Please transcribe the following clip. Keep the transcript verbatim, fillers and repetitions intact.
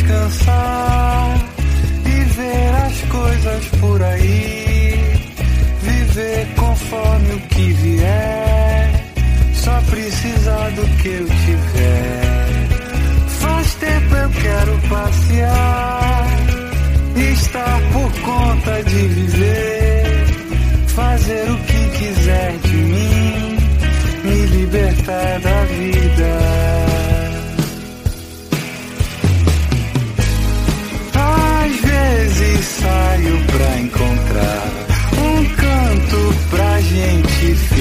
descansar e ver as coisas por aí, viver conforme o que vier, só precisar do que eu tiver. Faz tempo eu quero passear, estar por conta de viver, fazer o que quiser de mim, me libertar da vida. Às vezes saio pra encontrar um canto pra gente